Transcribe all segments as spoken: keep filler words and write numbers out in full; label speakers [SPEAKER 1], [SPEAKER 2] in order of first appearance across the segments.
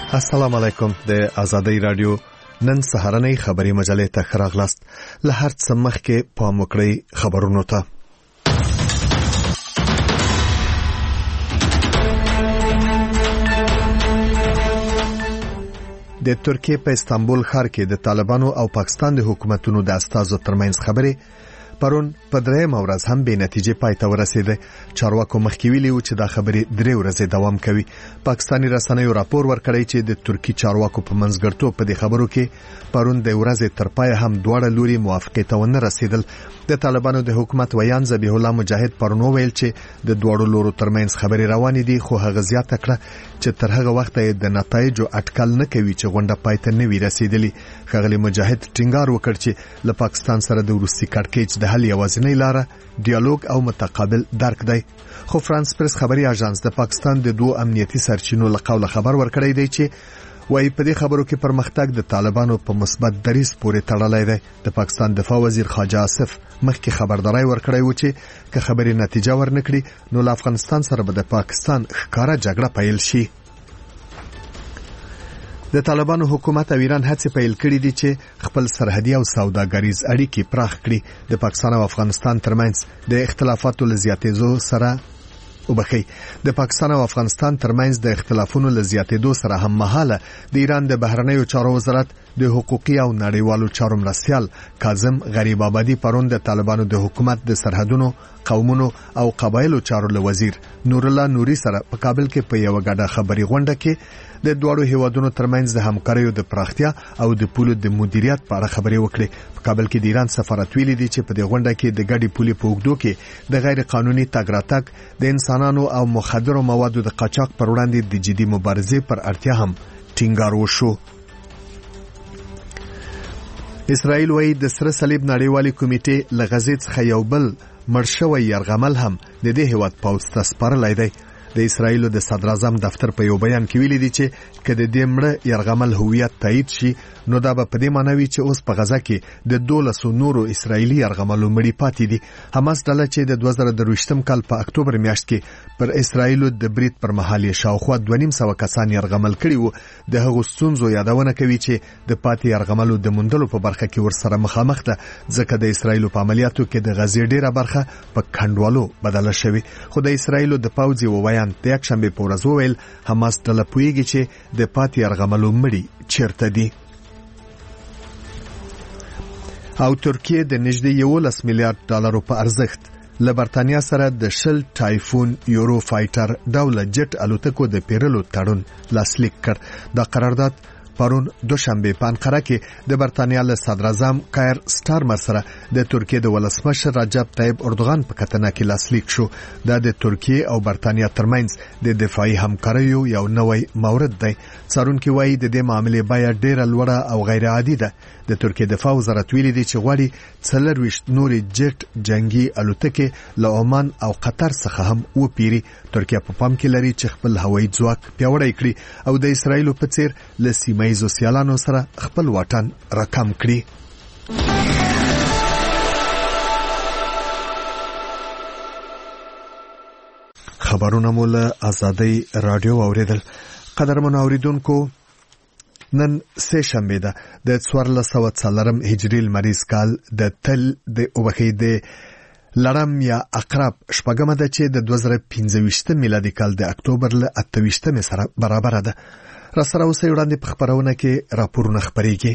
[SPEAKER 1] السلام علیکم. د آزادۍ رادیو نن سهارنۍ خبری مجلې ته خراغلاست. له هر څه مخکې پام وکړئ خبرونو ته. د ترکیې په استانبول ښار کې د طالبانو او پاکستان د حکومتونو د استازو ترمنځ خبرې پرون په درېیمه ورځ هم بې نتیجې پای ته ورسېده. چارواکو مخکې ویلي و چې دا خبرې درې ورځې دوام کوي. پاکستاني رسنیو راپور ورکړی چې د ترکی چارواکو په منځګړیتوب په دې خبرو کې پرون د ورځې تر پایه هم دواړه لوري موافقې ته ونه رسېدل. د طالبانو د حکومت ویان ذبیح الله مجاهد پرون وویل چې د دواړو لورو ترمنځ خبرې روانې دي، خو هغه زیاته کړه چې تر هغه وخته د نتایجو اټکل نه کوي چې غونډه پای ته نه وي رسېدلې. ښاغلي مجاهد ټینګار وکړ چې له پاکستان سره د وروستي کړکېچ د حل یوازینۍ لاره ډیالوګ او متقابل درک دی. خو فرانس پریس خبري اژانس د پاکستان د دوه امنیتي سرچینو له قوله خبر ورکړی دی چې وایي په دې خبرو کې پرمختګ د طالبانو په مثبت دریځ پورې تړلی دی. د پاکستان دفاع وزیر خواجه آصف مخکې خبرداري ورکړی و چې که خبرې نتیجه ورنکړي نو له افغانستان سره به د پاکستان ښکاره جګړه پیل شي. د طالبانو حکومت او ایران هڅې پیل کړې دي چې خپل سرحدي او سوداګریز اړیکې پراخ کړي. د پاکستان او افغانستان ترمنځ د اختلافاتو له زیاتېدو سره وبخي د پاکستان او افغانستان ترمنځ د اختلافونو له زیاتېدو سره هم مهاله د ایران د بهرنیو چارو وزارت د حقوقي او نړیوالو چارو مرستیال کاظم غریب آبادی پرون د طالبانو د حکومت د سرحدونو قومونو او قبایلو چارو له وزیر نور الله نوري سره په کابل کې په یو غډه خبري غونډه کې د دوړو هیوادونو ترمنځ د همکاریو د پراختیا او د پولو د مدیریت په اړه خبري وکړي. په کابل کې د ایران سفارت ویلي دی چې په دې غونډه کې د ګډي پولي په اوږدو کې د غیر قانوني تګ راتګ د انسانانو او مخدرو موادو د قاچاق پر وړاندې د جدي مبارزې پر اړتیا هم ټینګار وشو. اسرائیل وايي د سره صلیب نړیوالي کمیټې لغزې څخه یو بل مرشوي يرغمل هم د دې هیواد پوځ ته سپارلای دی. د اسرائیل د صدر اعظم دفتر په یو بیان کې ویلي دی چې کله د مړه يرغمل هویت تایید شي نو دا به په دې معنی وي چې اوس په غزا کې د دولسو نورو اسرائیلي يرغملو مړي پاتې دي. حماس ډله چې د دوه زره درویشتم کال په اکتوبر میاشت کې پر اسرائیل د برید پر مهال شاوخوا دوه نیم سوه کسان يرغمل کړي وو. د هغو ستونزو یادونه کوي چې د پاتې يرغملو د موندلو په برخه کې ورسره مخامخ ده، ځکه د اسرائیل په عملیاتو کې د غزې ډیره برخه په کندوالو بدله شوې. خو د اسرائیل د پوځي وویان د یک شنبه په ورځ وویل حماس ډله پوهیږي چې د پاتې يرغملو مړي چیرته دي. او ترکیه د نږدې یولس میلیارډ ډالرو په ارزښت له برتانیا سره د شل ټایفون یورو فایټر ډوله جټ الوتکو د پیرلو تړون لاسلیک کړ. دا قرارداد پرون دوشنبه په انقره کې د برتانیا له صدر اعظم کایر سټارمر سره د ترکیه د ولسمشر رجب طیب اردوغان په کتنه کې لاسلیک شو. دا د ترکیه او برتانیا ترمنځ د دفاعي همکاریو یو نوی مورد دی. څارونکي وایي د دې معاملې بیه ډیره لوړه او غیر عادي ده. د ترکیه دفاع وزارت ویلي دی چې غواړي څلرويشت نورې جټ جنگي الوتکې له عمان او قطر څخه هم وپیري. ترکیه په پام کې لري چې خپل هوایي ځواک پیاوړی کړي او د اسرایل په څیر له سیمایي سیالانو سره خپل واټن رقم کړي. خبرونه مو له آزادۍ رادیو اوریدل. قدرمن اوریدونکو، نن سه شنبه ده د څوارلس سوه څلورم هجري لمریز کال د تل د وبخید لړم یا عقرب شپږمه ده چې د دوه زره پنځه ویشتم میلادي کال د اکتوبر له اته ویشتمې سره برابر ده. را سره اوسې وړاندې په خبرونه کې راپورونه خبرېږي.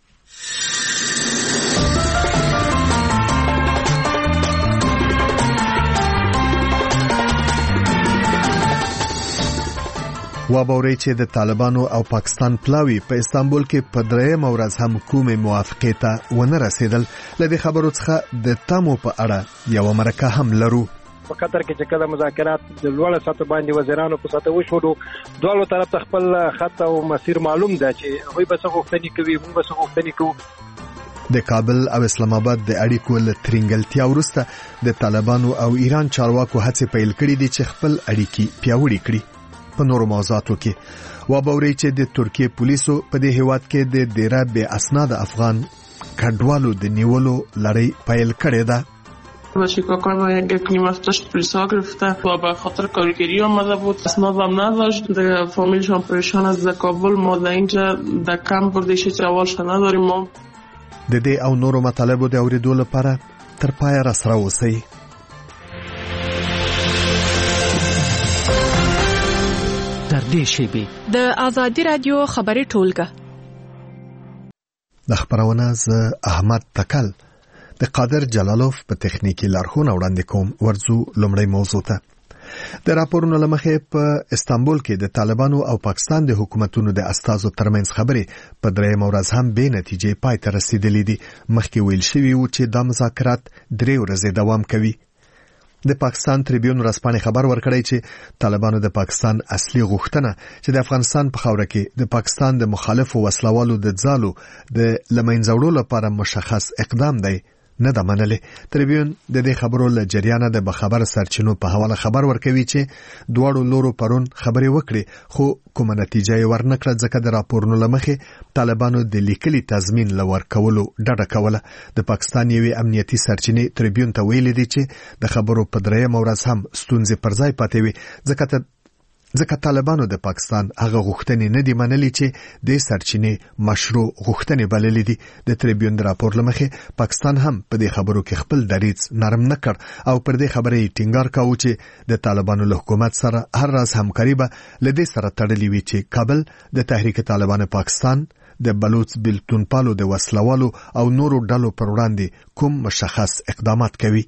[SPEAKER 1] وابوري چې د طالبانو او پاکستان پلاوی په استانبول کې په درېیمه ورځ هم کومې موافقې ته ونه رسېدل. له دې خبرو څخه د تمو په اړه یو مرکه هم لرو.
[SPEAKER 2] په قطر کې چې کله مذاکرات د لوړه سطح باندې وزیرانو په سطح وشولو، دوه طرف ته خپل خط او مسیر معلوم ده چې هغوی به څه غوښتنې کوي، موږ به څه غوښتنې کوو.
[SPEAKER 1] د کابل او اسلام آباد د اړیکو له ترنګلتیا وروسته د طالبانو او ایران چارواکو هڅې پیل کړې دي چې خپل اړیکې پیاوړې کړي. په نورو موضوعاتو کې وابوري چې د ترکیه پولیسو په دې هیواد کې د ډیره بې اسناد افغان کډوالو د نیولو لړۍ پیل کړې ده.
[SPEAKER 3] Bashika kwamba yakinimasz też prisogrifta, bo به خاطر کارگری آمده بود اسنادم نداشت دیگه فامیلشان پریشان است در کابل ما در اینجا در کمپ بردیش جوالش نداریم ما
[SPEAKER 1] د دې او نورو مطالبو د اورېدو لپاره تر پایه راسره اوسئ.
[SPEAKER 4] در دې شیبې
[SPEAKER 5] د آزادي رادیو خبري ټولګه
[SPEAKER 1] د خبرونه ز احمد تکل د قادر جلالوف په تخنیکی لارښوونه وړاندې کوم. ورځو لومړی موضوع ته. د راپورونو لمخې په استانبول کې د طالبانو او پاکستان د حکومتونو د استازو ترمنځ خبرې په درېیم ورځ هم بې نتیجې پای ته رسیدلې دي. مخکې ویل شوي و چې دا مذاکرات درې ورځې دوام کوي. د پاکستان تریبیون ورځپاڼې خبر ورکړی چې طالبانو د پاکستان اصلي غوښتنه چې د افغانستان په خاوره کې د پاکستان د مخالفو وسلوالو د ځالو د لمنځه وړلو لپاره مشخص اقدام دی نه ده منلې. تریبیون د دې خبرو له جریانه د بخبر سرچینو په حواله خبر ورکوي چې دواړو لورو پرون خبرې وکړي خو کومه نتیجه یې ورنکړه ځکه د راپورونو لمخې طالبانو د لیکلي تضمین لور کولو ډډه کوله. د پاکستان یوې امنیتي سرچینې تریبیون ته ویلي دي چې د خبرو په درېیم ورځ هم ستونزې پر ځای پاتې وي ځکه ځکه طالبانو د پاکستان هغه غوښتنې نه دي منلې چې د سرچینې مشروع غوښتنې بللې دي. د تریبیون د راپور لمخې پاکستان هم په دې خبرو کې خپل دریځ نرم نه کړ او پر دې خبرې ټینګار کاوه چې د طالبانو له حکومت سره هر راز همکاري به له دې سره تړلې وي چې کابل د تحریک طالبان پاکستان د بلوچ بلتونپالو د وسلوالو او نورو ډلو پر وړاندې کوم مشخص اقدامات کوي.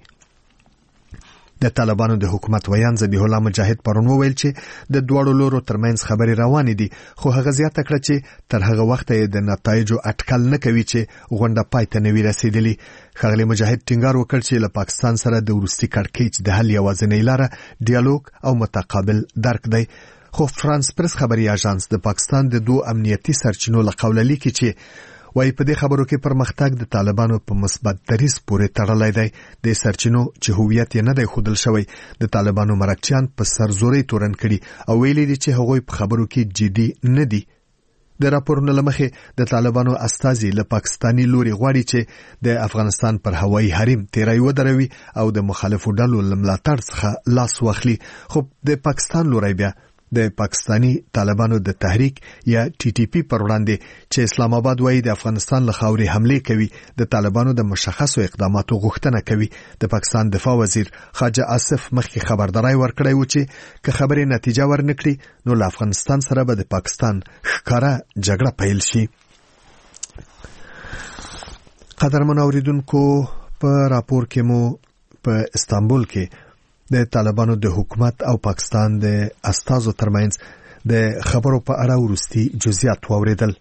[SPEAKER 1] د طالبانو د حکومت ویان ذبیح الله مجاهد پرون وویل چې د دوړو لورو ترمنځ خبرې روانې دي خو هغه زیاته کړه چې تر هغه وخت د نتایجو اټکل نه کوي چې غونډه پای ته نه وي رسیدلې. ښاغلی مجاهد ټینګار وکړ چې له پاکستان سره د وروستي کړکېچ د حل یوازینۍ لاره ډیالوګ او متقابل درک دی. خو فرانس پرس خبري اژانس د پاکستان د دوه امنیتي سرچینو له قوله لیکي چې وای په دې خبرو کې پرمختګ د طالبانو په مثبت دریځ پورې تړلی دی. د سرچینو چې هویت یې نه دی ښودل شوی د طالبانو مرکچیان په سرزوري تورن کړي او ویلي دي چې هغوی په خبرو کې جدي نه دي. د راپورونو لمخې د طالبانو استازي له پاکستاني لوري غواړي چې د افغانستان پر هوایي حریم تیری ودروي او د مخالفو ډلو له ملاتړ څخه لاس واخلي. خو د پاکستان لوري بیا د پاکستانی طالبانو د تحریک یا ټي ټي پی پر وړاندې چې اسلام آباد وایي د افغانستان له خاورې حمله کوي د طالبانو د مشخصو اقداماتو غوښتنه کوي. د پاکستان دفاع وزیر خواجه آصف مخکې خبرداري ورکړی و چې که خبرې نتیجه ورنکړي نو له افغانستان سره به د پاکستان ښکاره جګړه پیل شي. قدرمن اوریدونکو په راپور کې مو په استانبول کې د طالبانو د حکومت او پاکستان د استازو ترمنځ د خبرو په اړه ورستي جزئیات واوریدل.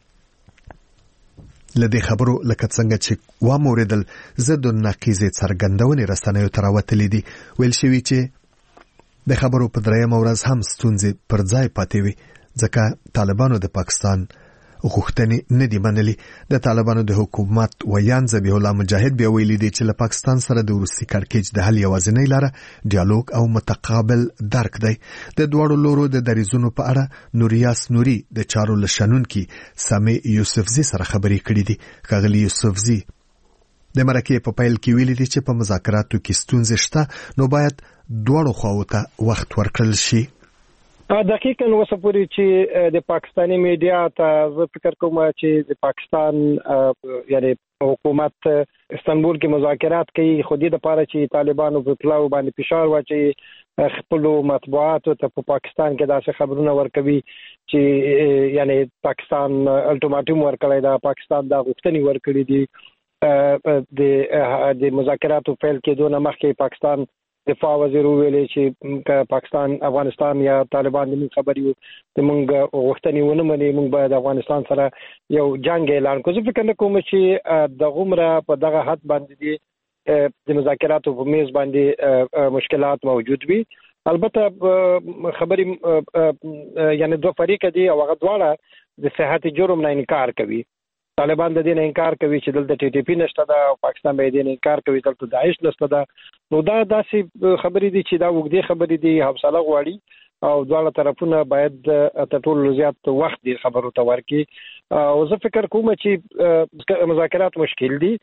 [SPEAKER 1] لدې خبرو لکه څنګه چې و موریدل زد نقیزه څرګندونې رسنیو تر وتلې دي. ویل شوی چې د خبرو په درېیم ورځ هم ستونزې پر ځای پاتې وي ځکه طالبانو د پاکستان غوښتنې نه دی منلي. د طالبانو د حکومت ویان ذبیح الله مجاهد بیا ویلي دی چې له پاکستان سره د وروستي کړکېچ د حل یوازینۍ لاره ډیالوګ او متقابل درک دی. د دواړو لورو د دریځونو په اړه نوریاس نوري د چارو لشنونکي سامي یوسفزي سره خبرې کړې دي. ښاغلی یوسفزي د مرکې په پیل کې ویلي دي چې په مذاکراتو کې ستونزې شته نو باید دواړو خواو ته وخت ورکړل شي.
[SPEAKER 2] دقیقاً وسه پوری چې د پاکستانی میډیا ته زه فکر کوم چې د پاکستان یعنی حکومت استانبول کې مذاکرات کوي خو دې لپاره چې طالبانو په پلاو باندې فشار واچي خپل مطبوعات ته په پاکستان کې داسې خبرونه ورکوي چې یعنی پاکستان الټیماټوم ورکړی دا پاکستان دا غوښتنې ورکړي دي د د مذاکراتو فعال کېدو نه مخکې پاکستان دفاع وزیر ویلي چې پاکستان افغانستان یا طالبان د خبرې د موږ غوښتنې ونه مني موږ باید افغانستان سره یو جنگ اعلان کړو. زه فکر کوم چې د غومره په دغه حد باندې د مذاکراتو په میز باندې مشکلات موجود وي. البته خبرې یعنی دوه فریق دي او هغه دواړه د صحت جرم نه انکار کوي. طالبان د دې نه انکار کوي چې دلته ټي ټي پی نشته دا او پاکستان به دې نه انکار کوي دلته داعش نشته دا. نو دا داسې خبرې دي چې دا وګړي خبرې دي حوصله غواړي او دواړه طرفونه باید تر ټولو زیات وخت دې خبرو ته ورکړي. او زه فکر کوم چې مذاکرات مشکل دي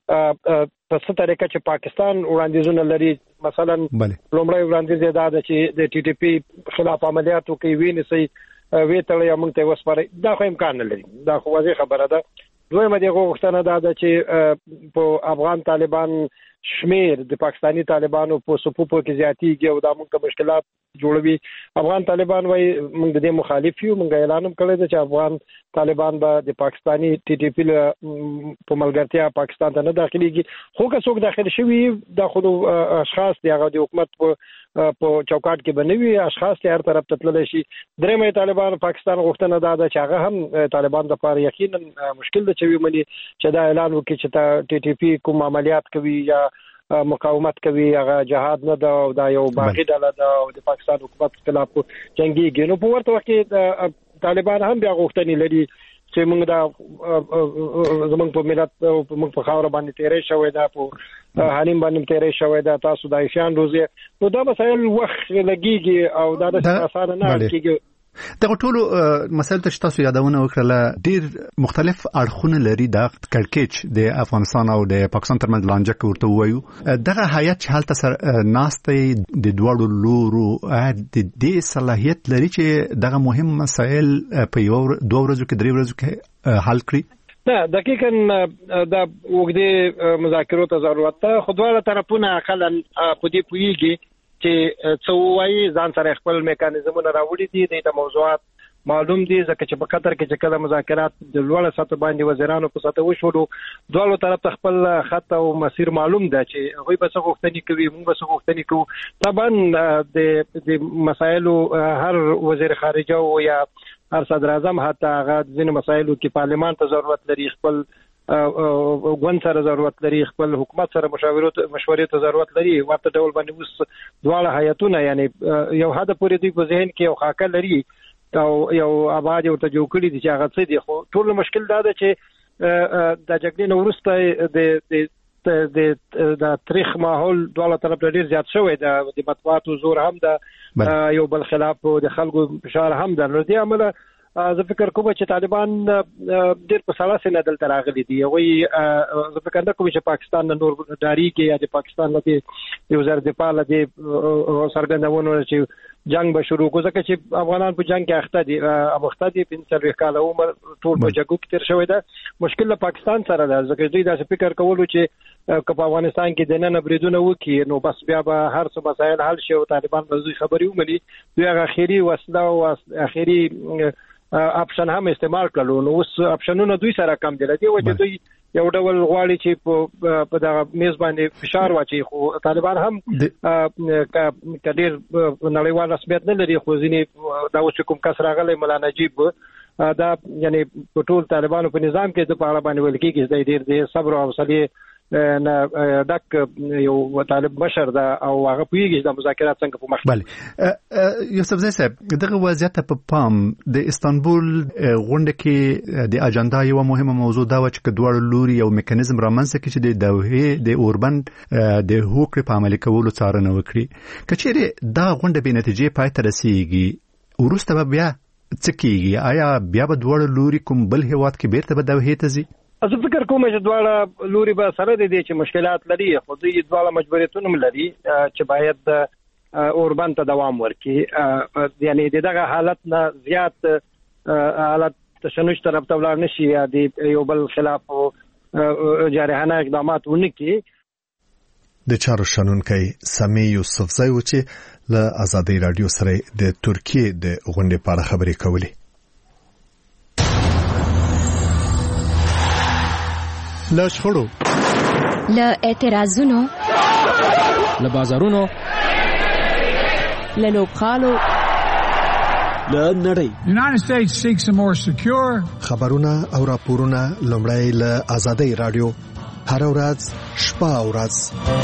[SPEAKER 2] په څه طریقه چې پاکستان وړاندیزونه لري. مثلا لومړی وړاندیز دا ده چې د ټي ټي پی خلاف عملیاتو کوي ویني سي وی تړي موږ ته وسپاري، دا خو امکان نه لري، دا خو واضح خبره ده. دویمه دغه غوښتنه دا ده چې په افغان طالبان شمیر د پاکستانی طالبانو په صفوفو کې زیاتیږي او دا موږ ته مشکلات جوړوي. افغان طالبان وايي موږ د دې مخالف یو، موږ اعلان هم کړی دی چې افغان طالبان به د پاکستانی ټي ټي پی په ملګرتیا پاکستان ته نه داخليږي. خو که څوک داخل شوي دا خو اشخاص دی هغه د حکومت په په چوکاټ کې بنوي اشخاص ته هر طرف ته تللی شي. درېمه طالبان پاکستان غوښتنه دا ده چې هغه هم طالبان د لپاره یقینا مشکل ده چې ومني چې دا اعلان وکړي چې تا ټي ټي پی کوم عملیات کوي یا مقاومت کوي، هغه جهاد نه ده او دا یو باغی ډله ده او د پاکستان حکومت خلاف جنگيږي. نو په ورته وخت کې طالبان هم بیا غوښتنې لري چې موږ دا زمونږ په ملت او موږ په خاور باندې تیرې شوې ده، په حنیم باندې تیرې شوې ده، تاسو د ایشان روزي. نو دا مسایل وخت لګيږي او دا د اسانه نه کیږي.
[SPEAKER 6] دغه ټولو مسایل ته تاسو یادونه وکړه ډیر مختلف اړخونه لري د کړکېچ د افغانستان او د پاکستان ترمنځ لانجه ورته وایو. دغه هیئت چې حالت سره ناشته د دوړو لورو د دې صلاحیت لري چې دغه مهم مسایل په یو دوه ورځو کې درې ورځو کې حل کړي.
[SPEAKER 2] نه دقیقاً دا وګړي مذاکرات ته ضرورت ده. خو دواړه طرفونه اقلا په دې پوهیږي چې څو وايي ځان سره خپل میکانیزمونه راوړي دي د موضوعات معلوم دي، ځکه چې په قطر کې چې کله مذاکرات د لوړ سطح باندې وزیرانو په سطح وشولو دوه طرف ته خپل خط او مسیر معلوم ده چې هغه به څه غوښتنې کوي، موږ به څه غوښتنې کوو. طبعا د د مسایلو هر وزیر خارجه او یا هر صدر اعظم حتی هغه ځینې مسایلو کې پارلمان ته ضرورت لري، خپل غون سره ضرورت لري، خپل حکومت سره مشاورت مشورې ته ضرورت لري. ورته ډول باندې اوس دواړه هیئتونه یعنی یو حد پورې دوی په ذهن کې یو خاکه لري او یو آباد ورته جوړ کړی دي چې هغه څه دي. خو ټول مشکل دا ده چې د جګړې نه وروسته د د د تاریخ ماحول دواړه طرف ته ډیر زیات شوی د د مطبوعاتو زور هم ده، یو بل خلاف د خلکو فشار هم ده. نو دې عمله زه فکر کوم چې طالبان ډېر په سلاسه نه دلته راغلي دي. هغه زه فکر نه کوم چې پاکستان نور داریږي یا د پاکستان د یو وزیر دفاع لدی سرګندونه چې جنگ به شروع کو، ځکه چې افغانان په جنگ کې اخته دي امخته دي پنځه کاله عمر ټول په جګو کې تیر شوی ده. مشکل له پاکستان سره ده، ځکه دوی دا فکر کولو چې که په افغانستان کې د نن بریدونه وکړي نو بس بیا به هر څه مسایل حل شي او طالبان به دوی خبري ومني. دوی هغه اخیری وسله او اخیری اپشن هم استعمال کړلو. نو اوس اپشنونه دوی سره کم دي، لدی وجه دوی یو ډول غواړي چې په دغه میز باندې فشار واچي. خو طالبان هم کډیر نړیوال رسمیت نه لري، خو ځینې دا اوس کوم کس راغلی مولا نجیب دا یعنی په ټول طالبانو په نظام کې د پاړه باندې ویل کېږي چې ډیر د صبر او حوصله نه دک یو طالب مشر دا او هغه پیږي د مذاکرات څنګه په مخ.
[SPEAKER 6] بله یوسف زئی صاحب دغه وضعیت په پام د استانبول غونډه کې د اجنډا یو مهمه موضوع دا و چې دوه لوري یو میکانیزم رامنځته کړي چې د دوحه د اوربند د هوکړې په عملي کولو څارنه وکړي. کچېره دا غونډه به نتیجې پای ته رسیږي ورسته به بیا څه کیږي؟ آیا بیا به دوه لوري کوم بل هیواد کې بیرته به دوحه ته ځي؟
[SPEAKER 2] زه فکر کوم چې دواړه لوري به سره دي چې مشکلات لري، خو دوی دواړه مجبوریتونه لري چې باید اوربند ته دوام ورکړي. یعنی دغه حالت نه زیات حالت تشنج طرف ته ولاړ نشي یا د یو بل خلاف جارحانه اقدامات ونکړي.
[SPEAKER 1] د چارو شنونکي سامي یوسف زئی و چې له آزادۍ رادیو سره د ترکیه د غونډې په اړه خبرې کولې.
[SPEAKER 6] له شخړو،
[SPEAKER 7] له اعتراضونو،
[SPEAKER 4] له بازارونو،
[SPEAKER 5] له لوبغالو،
[SPEAKER 4] له نړۍ.
[SPEAKER 8] United States seeks a more secure.
[SPEAKER 1] خبرونه او راپورونه لومړی له آزادۍ رادیو هر ورځ شپه او ورځ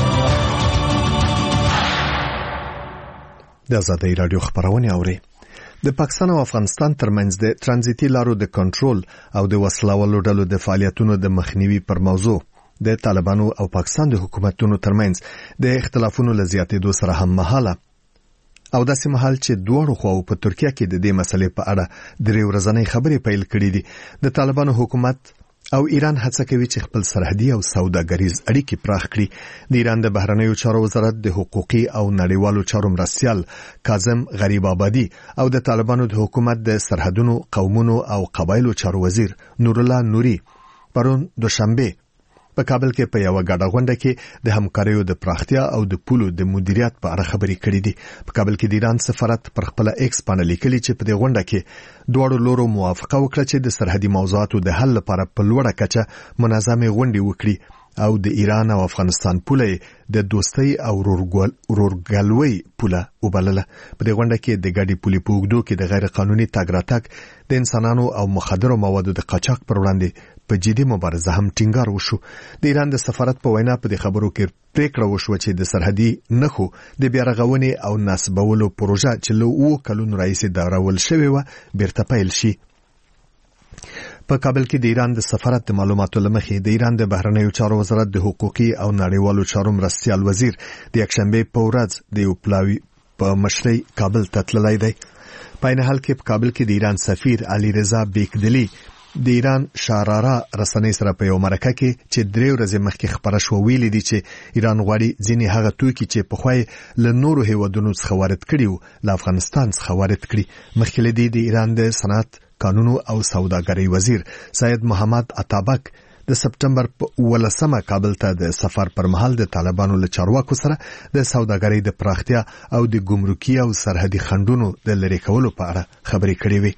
[SPEAKER 1] د آزادۍ رادیو خبرونه اوري. د پاکستان او افغانستان ترمنځ د ترانزیتي لارو د کنټرول او د وسلوالو ډلو د فعالیتونو د مخنیوي پر موضوع د طالبانو او پاکستان د حکومتونو ترمنځ د اختلافونو لزیاتېدو سره هم مهاله او داسې مهال چې دوه خواو په ترکیه کې د دې مسلې په اړه درې ورځنۍ خبرې پیل کړې دي. د طالبانو حکومت او ایران هڅه کوي چې خپل سرحدي او سوداګریز اړیکې پراخ کړي. د ایران د بهرنیو چارو وزارت د حقوقي او نړیوالو چارو مرستیال کاظم غریب آبادي او د طالبانو د حکومت د سرحدونو، قومونو او قبایلو چارو وزیر نورالله نوري پرون دوشنبه په کابل کې په یو غاډه غونډه کې د همکاریو د پراختیا او د پولو د مدیریت په اړه خبرې کړې دي. په کابل کې د ایران سفارت پر خپل ایکس باندې لیکلي چې په دې غونډه کې دواړو لورو موافقه وکړه چې د سرحدي موضوعاتو د حل لپاره په لوړه کچه منظمه غونډې وکړي او د ایران او افغانستان پوله د دوستۍ او ورورګلوۍ پوله وبلله. په دې غونډه کې د ګډي پولې په اوږدو کې د غیر قانوني تګ راتګ، د انسانانو او مخدرو موادو د قاچاق پر وړاندې په جدي مبارزه هم ټینګار وشو. د ایران د سفارت په وینا په دې خبرو کې پریکړه وشو چې د سرحدي نښو د بیارغونې او نسبولو پروژه چې له اوو کلونو راهیسې داورول شوې و بیرته پیل شي. په کابل کې د ایران د سفارت د معلوماتو لمخې د ایران د بهرنیو چارو وزارت د حقوقي او نړیوالو چارو مرستیال وزیر د یکشنبه په ورځ د یو پلاوی په مشرۍ کابل ته تللی دی. په عین حال کې په کابل کې د ایران سفیر علي رضا بیکدلی د ایران شاراره رسنۍ سره په یو مرکه کې چې درې ورځې مخکې خبره شو ویلي دي چې ایران غواړي ځینې هغه توکي چې په خوای له نورو هیوادونو څخه وارد کړي او له افغانستان څخه وارد کړي. مخکې له دې د ایران د صنعت، قانونو او سوداګرۍ وزیر سید محمد عطابک د سپټمبر په ولسمه کابل ته د سفر پر مهال د طالبانو له چارواکو سره د سوداګرۍ د پراختیا او د ګمرکي او سرحدي خنډونو د لرې کولو په اړه خبرې کړې وې.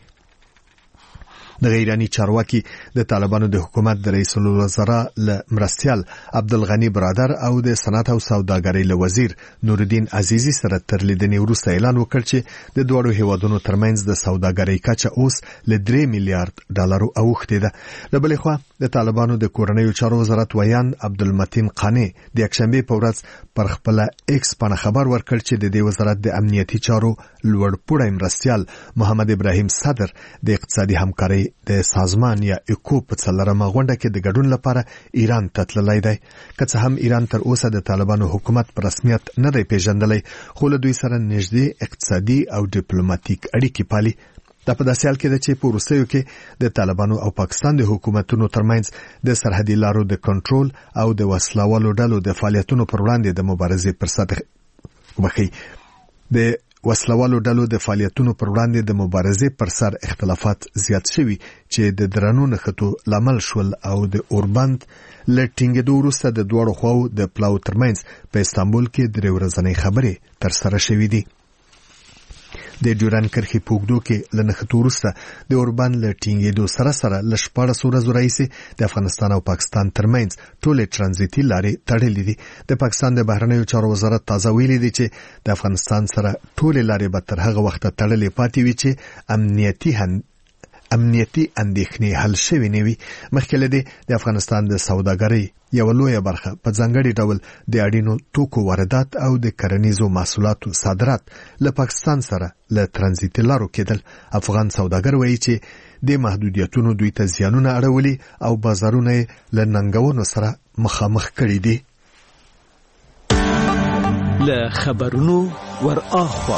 [SPEAKER 1] د ایرانی چارواکي د طالبانو د حکومت د رئیس الوزرا له مرستیال عبدالغنی برادر او د صنعت او سوداګرۍ له وزیر نورالدین عزیزی سره تر لیدنې وروسته اعلان وکړ چې د دوړو هیوادونو ترمنځ د سوداګرۍ کچه اوس له درې میلیارډ ډالرو اوښتې ده. له بلې خوا د طالبانو د کورنیو چارو وزارت ویان عبدالمتین قانی د یکشنبه په ورځ پر خپل ایکس باندې خبر ورکړ چې د دې وزارت د امنیتي چارو لوړپوړی مرستیال محمد ابراهیم صدر د اقتصادي همکارۍ د سازمان یا اکو په څلورمه غونډه کې د ګډون لپاره ایران ته تللی دی. که څه هم ایران تر اوسه د طالبانو حکومت په رسمیت نه دی پیژندلی، خو له دوی سره نږدې اقتصادي او ډیپلوماټیک اړیکې پالي. دا په داسې حال کې ده چې په وروستیو کې د طالبانو او پاکستان د حکومتونو ترمنځ د سرحدي لارو د کنټرول او د وسلوالو ډلو د فعالیتونو پر وړاندې د مبارزې پر سطح وخی د وسلوالو ډلو د فعالیتونو پر وړاندې د مبارزې پر سر اختلافات زیات شوي چې د درنو نښتو لامل شول او د اوربند له ټینګېدو وروسته د دواړو خواو د پلاو ترمنځ په استانبول کې درې ورځنۍ خبرې ترسره شوې دي. د ډیورند کرښې په اوږدو کې له نښتو وروسته د اوربند له ټینګېدو سره سره له شپاړس ورځو راهیسې د افغانستان او پاکستان ترمنځ ټولې ترانزیتي لارې تړلې دي. د پاکستان د بهرنیو چارو وزارت تازه ویلي دی چې د افغانستان سره ټولې لارې به تر هغه وخته تړلې پاتې وي چې امنیتي هن امنیتي اندېښنې حل شوې نه وي. مخکې له دې د افغانستان د سوداګرۍ یو لویه برخه په ځانګړي ډول د اړینو توکو واردات او د کرنیزو محصولاتو صادرات له پاکستان سره له ترانزیتي لارو کېدل. افغان سوداګر وایي چې د محدودیتونو دوی ته زیانونه اړولي او بازارونه له ننګونو سره مخامخ کړي دي.
[SPEAKER 4] له خبرونو ور اخوا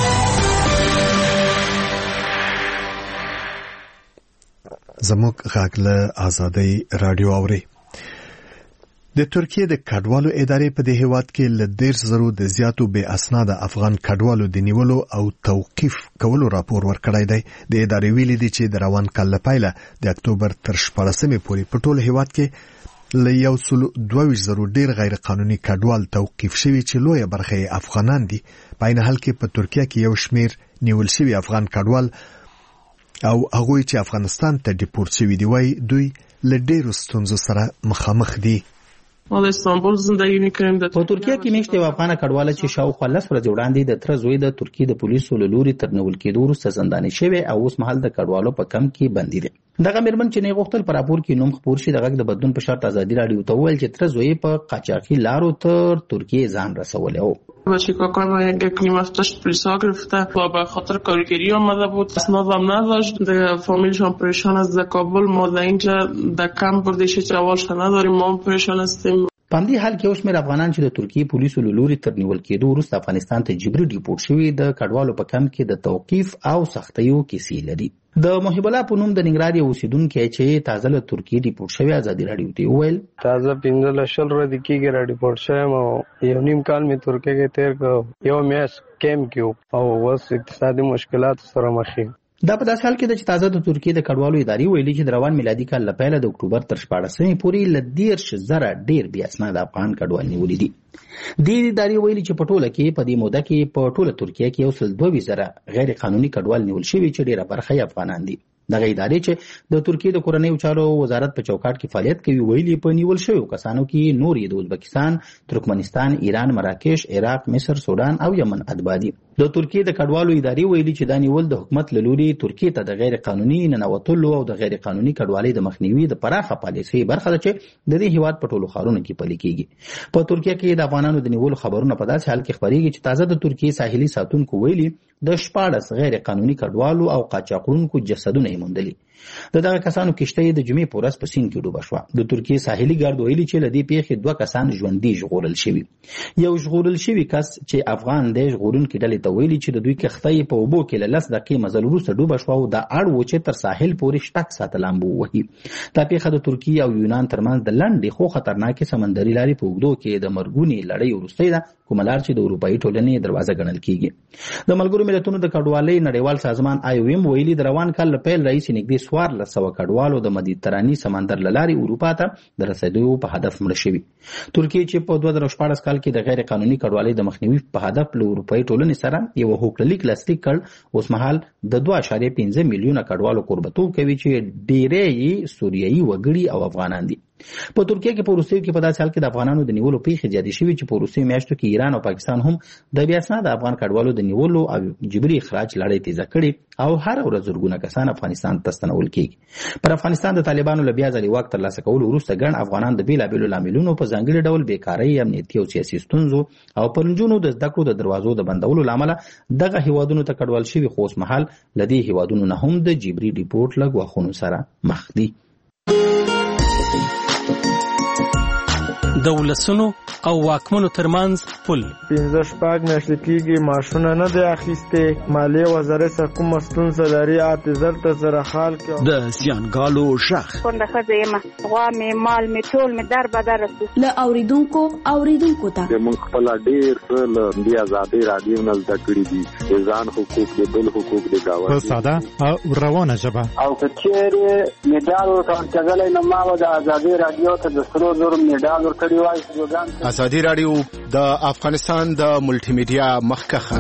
[SPEAKER 1] زموږ غږ له آزادۍ رادیو اوري. د ترکیه د کډوالو ادارې په دې هیواد کې له ډېر زرو د زیاتو بې اسناده افغان کډوالو د نیولو او توقیف کولو راپور ورکړی دی. د ادارې ویلي دي چې د روان کال له پیله د اکتوبر تر شپاړسمې پورې په ټول هیواد کې له یو سل دوه ویشت زرو ډېر غیر قانوني کډوال توقیف شوي چې لویه برخه یې افغانان دي. په عین حال کې په ترکیه کې یو شمیر نیول شوي افغان کډوال او هغوی چې افغانستان ته ډیپورت شوي دي وایي دوی له ډېرو ستونزو سره مخامخ دي.
[SPEAKER 3] ما د استانبول زندگی میکنیم.
[SPEAKER 9] په ترکیه کې میشته یو افغان کډواله چې شاوخوا لس ورځې وړاندې د تر زوی د ترکیه د پولیسو له لوري تر نیول کېدو وروسته زنداني شوی او اوس مهال د کډوالو په کم کې بندي دي. دغه مېرمن چې نه غوښتل پر راپور کې نوم خپور شي د غږ د بدلون په شرط ازادي راډیو ته وویل چې تر زوی په قاچاقي لارو تر ترکیه ځان رسولی و.
[SPEAKER 3] بچه کاکای ما یک نیمه داشت پلیسا گرفته و به خاطر کارگری آمده بود، اسنادم نداشت. دیگه فامیلشان پریشان است. در کابل ما در اینجا در کمپ بردیش جوالش نداریم، ما پریشان هستیم.
[SPEAKER 9] په همدې حال کې اوس مېر افغانان چې د ترکیې پولیسو له لوري تر نیول کېدو وروسته افغانستان ته جبري ډیپورټ شوي د کډوالو په کمپ کې د توقیف او سختیو کیسې لري. د محب الله په نوم د ننګرهار یو اوسیدونکی چې تازه له ترکیې ډیپورټ شوی ازادي راډیو ته وویل
[SPEAKER 10] تازه پنځه شل ورځې کېږي را ډیپورټ شویم او یو نیم کال مې ترکیې کې تېر کړ، یو میاشت کیمپ کې او اوس اقتصادي مشکلاتو سره مخ یم.
[SPEAKER 9] دا په داسې حال کې ده چې تازه د ترکیې د کډوالو ادارې ویلي چې د روان میلادي کال له پیله د اکتوبر تر شپاړسمې پورې له دېرش زره ډېر بې اسناده افغان کډوال نیولي دي. دې ادارې ویلي چې په ټوله کې په دې موده کې په ټوله ترکیه کې یو سل دوه ویشت زره غیر قانوني کډوال نیول شوي چې ډېره برخه یې افغانان دي. دغه ادارې چې د ترکیې د کورنیو چارو وزارت په چوکاټ کې فعالیت کوي ویلي په نیول شویو کسانو کې نور یې د ازبکستان، ترکمنستان، ایران، مراکش، عراق، مصر، سودان او یمن اتباع دي. د ترکیې د کډوالو ادارې ویلي چې دا نیول د حکومت له لوري ترکیې ته د غیر قانوني ننوتلو او د غیر قانوني کډوالۍ د مخنیوي د پراخه پالیسۍ برخه ده چې د دې هیواد په ټولو ښارونو کې پلي کیږي. په ترکیه کې د افغانانو د نیولو خبرونه په داسې حال کې خپرېږي چې تازه د ترکیې ساحلي ساتونکو ویلي د شپاړس غیر قانوني کډوالو او قاچاقونکو جسدونه یې موندلي. د دغه کسانو کشته د جمعې په ورځ په سیند کې ډوبه شوه. د ترکیې ساحلي ګارد ویلي چې له دې پیښې دوه کسان ژوندي ژغورل شوي. یو ژغورل شوي کس چې افغان دی ژغورونکي ډلې ته ویلي چې د دوی کښتۍ په اوبو کې له لس دقیقې مزل وروسته ډوبه شوه او دا اړ و چې تر ساحل پورې شپږ ساعته لامبو ووهي. دا پیښه د ترکیې او یونان ترمنځ د لنډې خو خطرناکې سمندري لارې په اوږدو کې د مرګونې لړۍ وروستۍ ده، کومه لار چې د اروپایي ټولنې دروازه ګڼل کیږي. د ملګرو ملتونو د کډوالۍ نړیوال سازمان آی او ایم ویلي د روان کال له پیل راهیسې نږدې څوارلس سوه کډوالو د مدیترانې سمندر له لارې اروپا ته د رسېدو په هدف مړه شوي. ترکیې چې په دوه زره شپاړس کال کې د غیر قانوني کډوالۍ د مخنیوي په هدف له اروپایي ټولنې سره یو هوکړلیک لاسلیک کړ، اوس مهال د دوه اعشاریه پنځه میلیونه کډوالو کوربتوب کوي چې ډېری یې سوریایي وګړي او افغانان دي. په ترکیه کې په وروستیو کې په داسې حال کې د افغانانو د نیولو پیښې زیاتې شوي چې په وروستیو میاشتو کې ایران او پاکستان هم د بې اسناده افغان کډوالو د نیولو او جبري اخراج لړۍ تیزه کړې او هر ورځ زرګونه کسان افغانستان ته ستنول کېږي. پر افغانستان د طالبانو له بیا ځلې واک ترلاسه کولو وروسته ګڼ افغانان د بېلابېلو لاملونو په ځانګړي ډول بېکارۍ، امنیتي او سیاسي ستونزو او پر نجونو د زده کړو د دروازو د بندولو له امله دغه هیوادونو ته کډوال شوي، خو اوس مهال له دې هیوادونو نه هم د جبري ډیپورټ له ګواښونو سره مخ دي.
[SPEAKER 4] د ولسونو او واکمنو ترمنځ پل
[SPEAKER 10] پنځه شپږ میاشتې کېږي معاشونه نه دی اخیستې، مالیې وزارت سره کومه ستونزه لري، اته زر ته زره خال کې
[SPEAKER 4] د زیانګالو غږ
[SPEAKER 11] کونډه ښځه یم، غوا مې مال مې ټول مې در بدر رسي
[SPEAKER 12] له اوریدونکو اوریدونکو ته
[SPEAKER 13] موږ خپل ډېر څه له دې ازادۍ راډیو نه زده کړي دي، د ځان حقوق د بل حقوق د ګاونډي
[SPEAKER 14] په ساده او روانه ژبه.
[SPEAKER 15] او که چېرې مډال ورکول کېدلی نو ما به د ازادۍ راډیو ته د سرو زرو مډال ورکړی وای.
[SPEAKER 16] ازادي راډیو د افغانستان د ملټي میډیا مخکخه.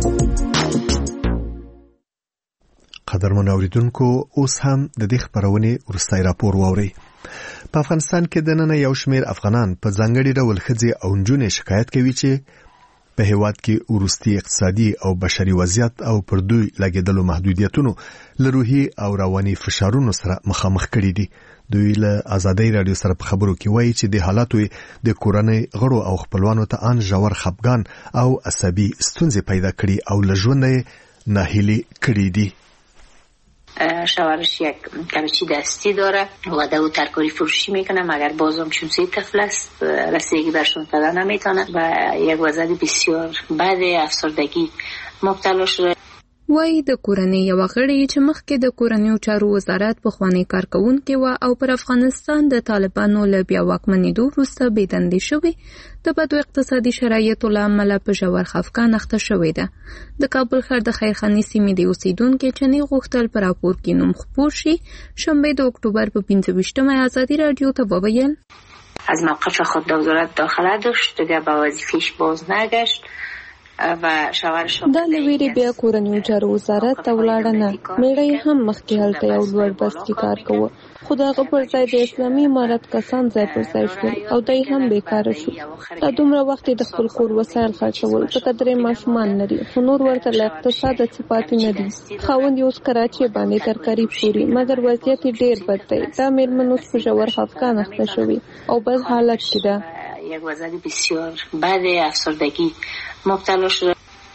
[SPEAKER 1] قدرمن اوریدونکو، اوس هم د دې خبرونې ورستای راپور واوري. په افغانستان کې د نن یو شمېر افغانان په ځانګړي ډول ښځې او نجونې شکایت کوي چې په هیواد کې وروستي اقتصادي او بشري وضعیت او پر دوی لګیدلو محدودیتونو له روحي او رواني فشارونو سره مخامخ کړي دي. دوی له ازادۍ راډیو سره په خبرو کې وایي چې د حالاتو د کورنۍ غړو او خپلوانو ته ان ژور خپګان او عصبي ستونزې پیدا کړي او له ژونده ناهیلي کړي دي.
[SPEAKER 17] شوهرش یک کلوچی دستی داره و دو ترکاری فروشی میکنه، مگر بازم چون سه طفل است رسیدگی برشون پیدا نمیتونه و یک وضعیت بسیار بد افسردگی مبتلا شده.
[SPEAKER 5] وای د کورنۍ یو غړي چې مخکې د کورنیو چارو وزارت په خواني کارکونکو و او پر افغانستان د طالبانو له بیا واکمنېدو وروسته بېدندې شوې د بدو اقتصادي شرایطو له امله په ژور خفګان اخته شوې ده. د کابل ښار د خیرخانې سیمې د اوسیدونکو چې نه غوښتل پر راپور کې نوم خپور شي، شنبه د اکتبر په پنځه ویشتمه ازادي راډیو ته وویل
[SPEAKER 17] از موقف خود د وزارت داخله داشت، دیگه به وظیفه‌اش باز نگشت و شوهرش
[SPEAKER 18] دا لویری بیا کورنیو چارو وزارت ته ولاړه نه. میړه هم مخکې هلته یو لوړ بس کې کار کوه، خو د هغه پر ځای د اسلامي امارت کسان ځای پر ځای شول او دی هم بیکاره شو. دا دومره وخت د خپل خور وسایل خرڅول، ځکه درې ماشومان لري خو نور ورته له اقتصاده څه پاتې نه دي. خاوند یې اوس کراچۍ باندې ترکاري پلوري، مګر وضعیت یې ډېر بد دی. دا مېرمن اوس په ژور خفګان اخته شوې او بد حالت کې ده.
[SPEAKER 17] یک وضعیت بسیار بد افسردگی مبتلا شده.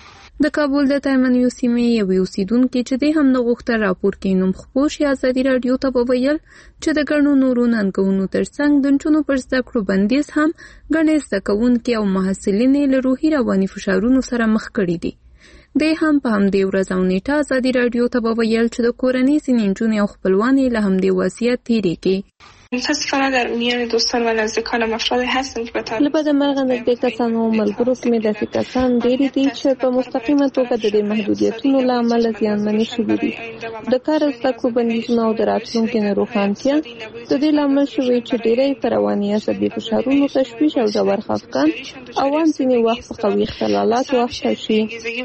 [SPEAKER 5] د کابل د تایمنیو سیمې یوې اوسیدونکې چې د هم نه غوښتل راپور کې نوم خپور شي ازادي راډیو ته وویل چې د ګڼو نورو ننګونو ترڅنګ د نجونو پر زده کړو بندیز هم ګڼې زده کوونکي او محصلین له روحي رواني فشارونو سره مخ کړي دي. د هم په همدې ورځ او نیټه ازادي راډیو ته وویل چې د کورنۍ ځینې نجونې او خپلوانې له همدې وضعیت تېرېږي.
[SPEAKER 19] متاسفانه در میان دوستان و نزدیکانم افرادی هستند که به طور
[SPEAKER 18] لبد مرغ نزدیک کسان او ملګرو کې داسې کسان ډېر دي چې په مستقیمه توګه د دې محدودیتونو له امله زیانمنې شوي دي. د کار او زده کړو بندیزونه او د راتلونکي نه روښانتیا د دې لامل شوی چې ډېری په رواني عصبي فشارونو تشویش او ژور خفګان او ځینې وخت په قوي اختلالات واخیستل شي.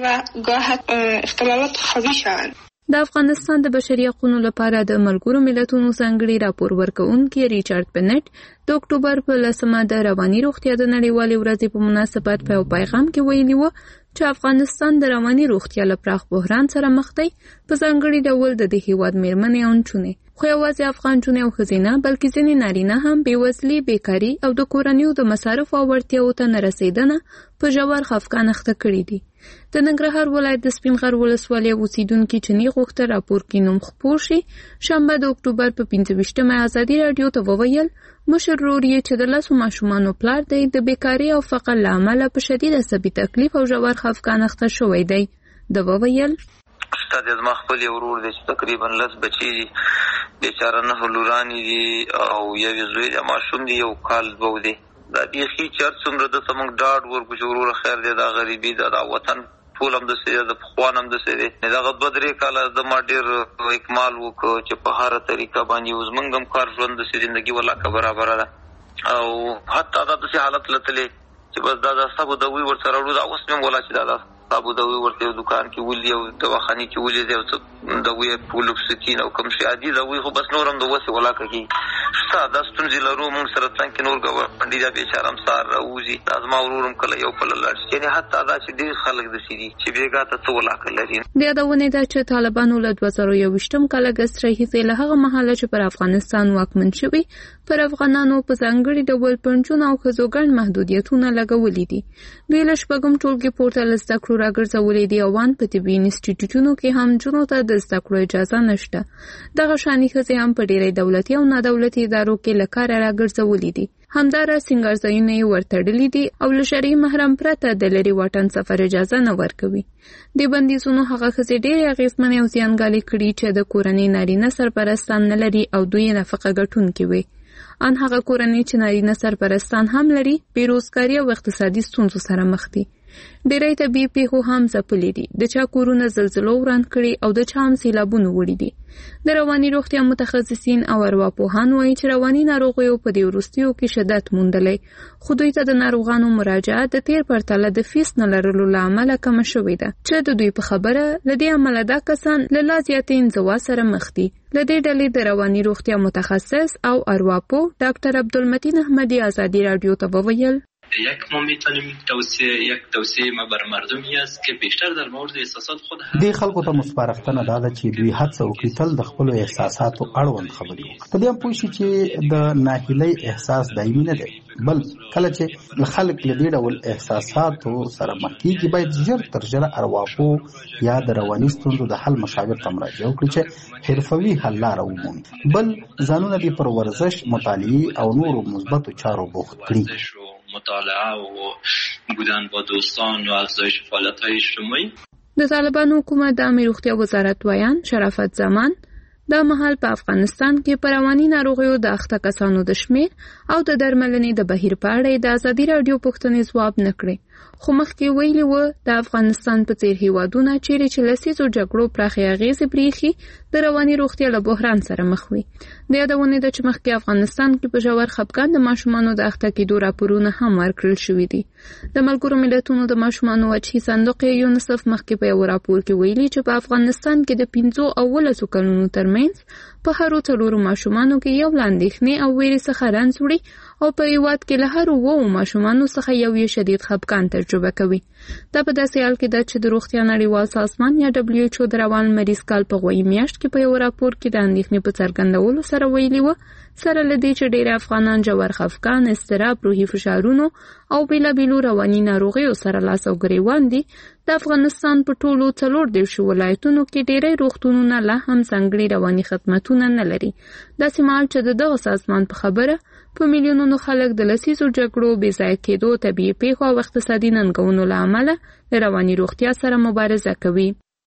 [SPEAKER 19] اختلالات خوابی شوند.
[SPEAKER 5] د افغانستان د بشري حقوقو لپاره د ملګرو ملتونو ځانګړي راپور ورکوونکي ریچارډ بنټ د اکتوبر په لسمه د رواني روغتیا د نړیوالې ورځې په مناسبت په پیغام کې ویلي و چې افغانستان د رواني روغتیا له پراخ بحران سره مخ دی، په ځانګړي ډول د دې هیواد میرمنې او نجونې، خو یوازې افغان نجونې او ښځینه بلکې ځینې نارینه هم بېوزلي، بیکاري او د کورنیو د مصارفو او اړتیاوو ته نه رسېدنه په ژور خفګان اخته کړي دي. د ننګرهار ولایت د سپین غر ولسوالۍ اوسیدونکي چې نه غوښتل راپور کې نوم خپور شي، شنبه د اکتوبر په پنځه ویشتمه ازادي راډیو ته وویل مشر ورور یې چې د لسو ماشومانو پلار دی د بیکاري او فقر له امله په شدید عصبي تکلیف او ژور خفګان اخته شوی دی. د وویل
[SPEAKER 20] استاد زما خپل ورور دی چې تقریبا لس بچي دي، بیچاره نه لورانې دي او یو زوی د ماشوم دی یو کال دوه دی. دا بیخي چې څومره د سمنګ ډاډ ورکو چې ورور خیر دی، دا غریبي ده، دا وطن ټول هم د سره د پخوان هم د سره دا غد بدرې کاله د ما ډیر اکمال وکړو چې په هر طریقه باندې اوس موږ هم کار ژوند د ژوندۍ ولاکه برابر ده او حتی دا د حالت لته چې بس دا د سبو د وی ور سره ورو دا اوس مې ولا چې دا سبو د وی ورته دکان کې ولې او دواخاني کې ولې دی او د وی پولکس کین او کوم شي عادي دا وی خو بس نورم د وسه ولاکه کې ساده ستونزې لرو موږ سره څنګه نور غو باندې دا بیچارم سار راوځي لازم ورورم کله یو په لړ یعنی حتی دا چې ډیر خلک د سړي چې بیګا ته څو ولاکه لري.
[SPEAKER 5] بیا دا ونه دا چې طالبانو له دوه زره یوویشتم کال اگست راهیسې له هغه مهاله چې پر افغانستان واکمن شوی پر افغانانو په ځانګړي ډول پنځونه او خزوګن محدودیتونه لګولې دي. دوی له شپږم ټولګي پورته لسته کړو راګرځولې دي او وان په طبي انسټیټیوټونو کې هم جنو ته د زده کړو اجازه نشته. دغه شانې ښځې هم په ډېری دولتي او نادولتي ادارو کې له کاره راګرځولې دي. همدارس سنگارځایونه یې ورتړلي دي او له شرعي محرم پرته د لرې واټن سفر اجازه نه ورکوي. د بندیزونو هغه ښځې ډېرې اغېزمنې او زیانګالې کړي چې د کورنۍ نارینه سرپرستان نه لري او دوی نفقه ګټونکي وي. ان هغه کورنۍ چې نارینه سرپرستان هم لري بیروزګاري او اقتصادي ستونزو سره مخ دي. ډېری طبیعي پیښو هم ځپلي دي، د چا کورونه زلزلو وران کړي او د چا هم سیلابونو وړي دي. د رواني روغتیا متخصصین او ارواپوهان وایي چې رواني ناروغیو په دې وروستیو کې شدت موندلی، خو دوی ته د ناروغانو مراجعه د تیر پرتله د فیس نه لرلو له امله کمه شوې ده چې د دوی په خبره له دې امله دا کسان له لا زیاتې انزوا سره مخ دي. له دې ډلې د رواني روغتیا متخصص او ارواپوه ډاکټر عبدالمتین احمدی ازادي راډیو ته وویل
[SPEAKER 21] یک ما میتونیم توصیه یک توصیه ما بر مردمی است که بیشتر در مورد احساسات خود
[SPEAKER 9] دې خلکو ته مسپارښتنه دا ده چې دوی هڅه وکړي تل د خپلو احساساتو اړوند خبرې وکړي. په دې هم پوه شي چې د ناهیلۍ احساس دایمي نه دی، بل کله چې خلک له دې ډول احساساتو سره مخ کېږي باید ژر تر ژره ارواپوه یا د رواني ستونزو د حل مشاور ته مراجعه وکړي چې حرفوي حل لاره ومومي. بل ځانونه دې پر ورزش، مطالعې او نورو مثبتو چارو بوخت کړي.
[SPEAKER 21] مطالعه و بودن با دوستان و افزایش فعالیت‌های اجتماعی.
[SPEAKER 5] د طالبانو حکومت د عامه روغتیا وزارت ویان شرافت زمان دا مهال په افغانستان کې پر رواني ناروغیو د اخته کسانو د شمیر او د درملنې د بهیر په اړه د ازادي راډیو پوښتنې ځواب نه کړې، خو مخکې ویلي و د افغانستان په څیر هیوادونه چیرې چې لسیزو جګړو پراخې اغېزې پرېښي د رواني روغتیا له بحران سره مخ وي. د یادونې ده چې مخکې افغانستان کې په ژور خپګان د ماشومانو د اخته کېدو راپورونه هم ورکړل شوي دي. د ملګرو ملتونو د ماشومانو وجهي صندوق یونیسف مخکې په یو راپور کې ویلي چې په افغانستان کې د پنځو او ولسو کلونو ترمنځ په هرو څلورو ماشومانو کې یو له اندېښنې او ویرې څخه رنځ وړي او په هیواد کې له هرو اووه ماشومانو څخه یو یې شدید خپګان تجربه کوي. دا په داسې حال کې ده چې د روغتیا نړیوال سازمان یا دبلیو ایچ او د روان مریض کال په غویي میاشت کې په یو راپور کې د اندېښنې په څرګندولو سره ویلي و سره له دې چې ډېر افغانان ژور خفګان، اضطراب، روحي فشارونو او بیلابیلو رواني ناروغیو سره لاس او ګریوان دي، د افغانستان په ټولو څلور دیرشو ولایتونو کې ډېری روغتونونه لا هم ځانګړي رواني خدمتونه نه لري. داسې مهال چې د دغه سازمان په خبره په میلیونونو خلک د لسیزو جګړو، بې ځایه کېدو، طبیعي پیښو او اقتصادي ننګونو له امله له رواني روغتیا سره مبارزه کوي.